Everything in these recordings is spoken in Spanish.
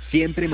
Siempre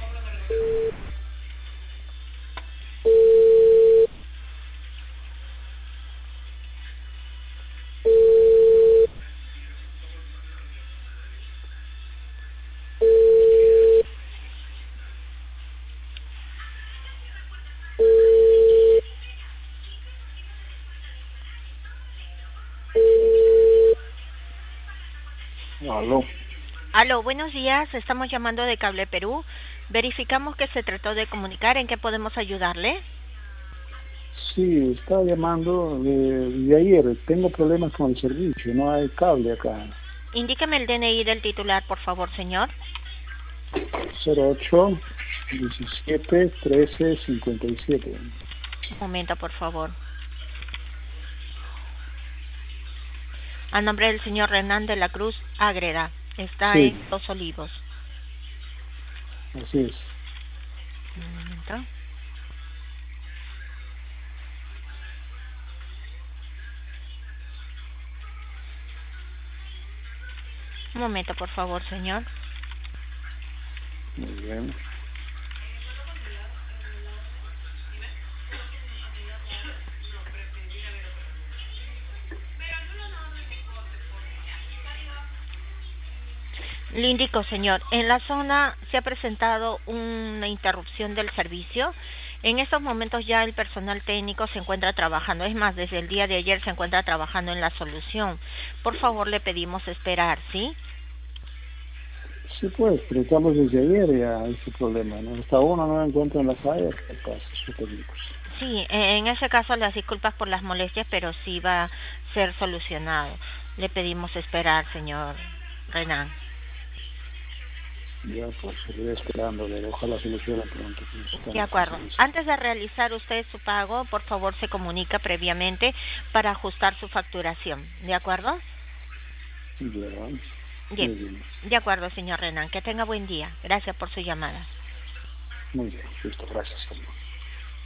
Aló. Aló, buenos días. Estamos llamando de Cable Perú. Verificamos que se trató de comunicar. ¿En qué podemos ayudarle? Sí, estaba llamando de ayer. Tengo problemas con el servicio, no hay cable acá. Indíqueme el DNI del titular, por favor, señor. 08 17 13 57. Un momento, por favor. A nombre del señor Renan de la Cruz Ágreda. Está Sí, en Los Olivos. así es. Un momento. Un momento, por favor, señor. Muy bien. Le indico, señor, en la zona se ha presentado una interrupción del servicio. En estos momentos ya el personal técnico se encuentra trabajando. Es más, desde el día de ayer se encuentra trabajando en la solución. Por favor, le pedimos esperar, ¿sí? Sí, pues, pero estamos desde ayer ya ese problema, ¿no? Hasta uno no encuentra en la fallas, ¿qué pasa? Eso técnicos. Sí, en ese caso las disculpas por las molestias, pero sí va a ser solucionado. Le pedimos esperar, señor Renan. Ya, pues, seguiré esperando, ojalá solucione pronto, que De necesitamos el acuerdo. servicio. Antes de realizar usted su pago, por favor se comunica previamente para ajustar su facturación. ¿De acuerdo? Ya, Bien. muy bien. De acuerdo, señor Renan. Que tenga buen día. Gracias por su llamada. Muy bien, listo, gracias.